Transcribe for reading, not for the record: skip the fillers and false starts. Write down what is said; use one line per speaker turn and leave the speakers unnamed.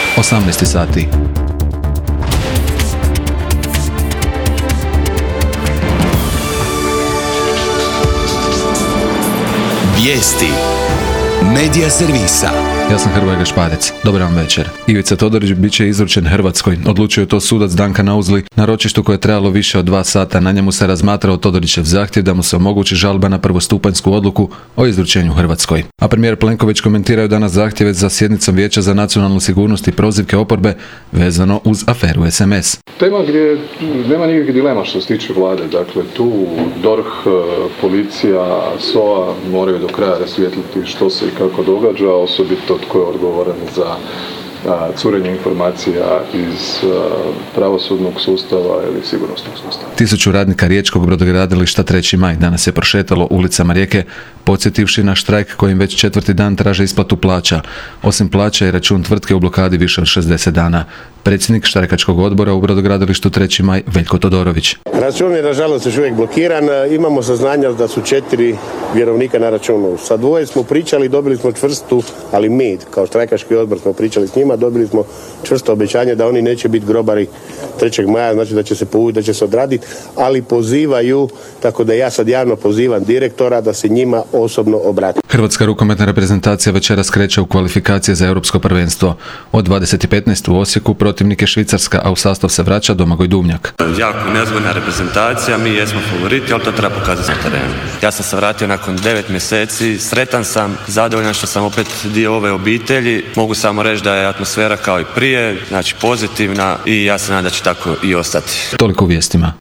18 sati.
Vijesti Medija servisa.
Ja sam Hrvoje Gašparec. Dobar vam večer. Ivica Todorić bit će izručen Hrvatskoj. Odlučio je to sudac Danka Nauzli na ročištu koje je trajalo više od 2 sata. Na njemu se razmatrao Todorićev zahtjev da mu se omogući žalba na prvostupanjsku odluku o izručenju Hrvatskoj. A premijer Plenković komentiraju danas zahtjeve za sjednicom Vijeća za nacionalnu sigurnost i prozivke oporbe vezano uz aferu SMS.
Tema gdje nema nikakvih dilema što se tiče vlade. Dakle, tu DORH, policija, SOA moraju do kraja rasvijetliti što se i kako događa, osobito tko je odgovoran za curenje informacija iz pravosudnog sustava ili sigurnosnog sustava.
1000 radnika riječkog brodogradilišta 3. maj danas je prošetalo ulicama Rijeke, podsjetivši na štrajk kojim već 4. dan traže isplatu plaća. Osim plaća i račun tvrtke u blokadi više od 60 dana. Predsjednik štrajkačkog odbora u brodogradilištu 3. maj Veljko Todorović.
Račun je nažalost još uvijek blokiran. Imamo saznanja da su 4 vjerovnika na računu. Sa 2 smo pričali, dobili smo čvrstu, ali mi kao štrajkački odbor smo pričali s njima, dobili smo čvrsto obećanje da oni neće biti grobari 3. maja, znači da će se povući, da će se odraditi, ali pozivaju, tako da ja sad javno pozivam direktora da se njima osobno obrati.
Hrvatska rukometna reprezentacija večeras kreće u kvalifikacije za europsko prvenstvo. Od 20:15 u Osijeku protivnik je Švicarska, a u sastav se vraća Domagoj Duvnjak.
Jako nezgodna reprezentacija, mi jesmo favoriti, ali to treba pokazati na terenu. Ja sam se vratio nakon 9 mjeseci, sretan sam, zadovoljan što sam opet dio ove obitelji. Mogu samo reći da je atmosfera kao i prije, znači pozitivna i ja se nadam da će tako i ostati.
Toliko u vijestima.